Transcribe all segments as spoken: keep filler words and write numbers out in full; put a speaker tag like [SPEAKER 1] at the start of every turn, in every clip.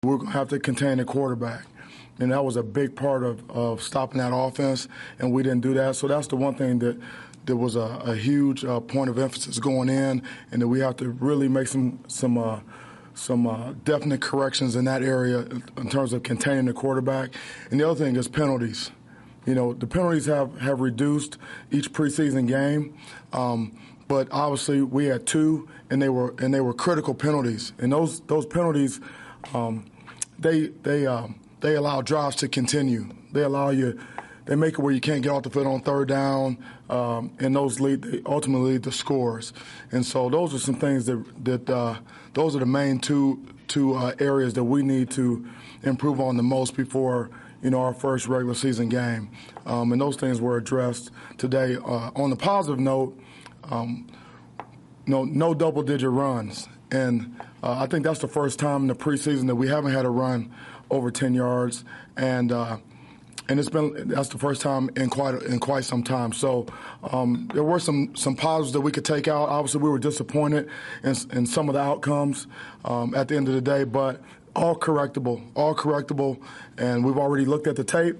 [SPEAKER 1] We're going to have to contain the quarterback. And that was a big part of, of stopping that offense, and we didn't do that. So that's the one thing that there was a, a huge uh, point of emphasis going in, and that we have to really make some some uh, some uh, definite corrections in that area in terms of containing the quarterback. And the other thing is penalties. You know, the penalties have, have reduced each preseason game, um, but obviously we had two, and they were and they were critical penalties. And those those penalties, um, they they. Um, They allow drives to continue. They allow you, they make it where you can't get off the field on third down, um, and those lead, they ultimately lead to scores. And so those are some things that, that uh, those are the main two, two uh, areas that we need to improve on the most before, you know, our first regular season game. Um, and those things were addressed today. Uh, on the positive note, um, no, no double-digit runs. And uh, I think that's the first time in the preseason that we haven't had a run over ten yards, and uh, and it's been that's the first time in quite in quite some time. So um, there were some some positives that we could take out. Obviously, we were disappointed in, in some of the outcomes um, at the end of the day, but all correctable, all correctable, and we've already looked at the tape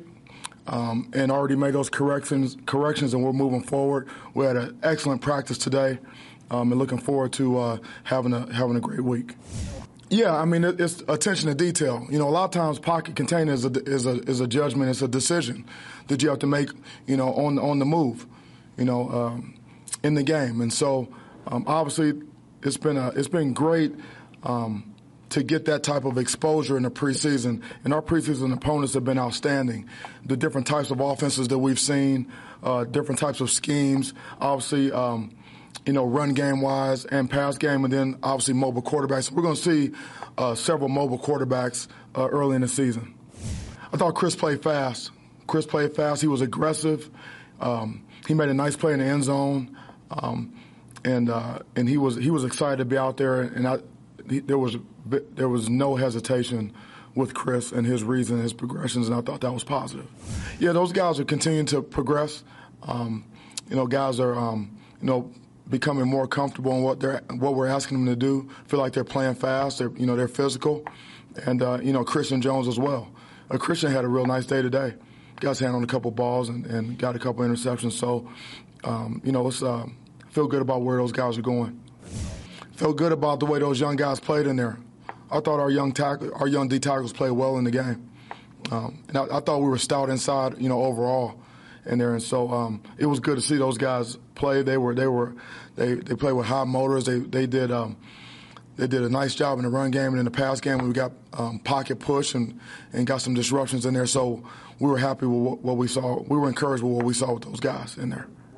[SPEAKER 1] um, and already made those corrections corrections, and we're moving forward. We had an excellent practice today, um, and looking forward to uh, having a having a great week. Yeah, I mean, it's attention to detail. You know, a lot of times pocket container is a, is a, is a judgment, it's a decision that you have to make, you know, on, on the move, you know, um, in the game. And so, um, obviously, it's been, a, it's been great um, to get that type of exposure in the preseason. And our preseason opponents have been outstanding. The different types of offenses that we've seen, uh, different types of schemes, obviously, um, you know, run game-wise and pass game, and then obviously mobile quarterbacks. We're going to see uh, several mobile quarterbacks uh, early in the season. I thought Chris played fast. Chris played fast. He was aggressive. Um, he made a nice play in the end zone, um, and uh, and he was he was excited to be out there. And I, he, there was there was no hesitation with Chris and his reads and his progressions, and I thought that was positive. Yeah, those guys are continuing to progress. Um, you know, guys are um, you know. becoming more comfortable in what they're what we're asking them to do. Feel like they're playing fast. They're you know they're physical, and uh, you know Christian Jones as well. Uh, Christian had a real nice day today. Got his hand on a couple balls and, and got a couple interceptions. So um, you know let's uh, feel good about where those guys are going. Feel good about the way those young guys played in there. I thought our young tackle, our young D tackles played well in the game, um, and I, I thought we were stout inside. You know overall. In there, and so um, it was good to see those guys play. They were, they were, they they played with high motors. They they did um, they did a nice job in the run game and in the pass game. We got um, pocket push and, and got some disruptions in there. So we were happy with what, what we saw. We were encouraged with what we saw with those guys in there.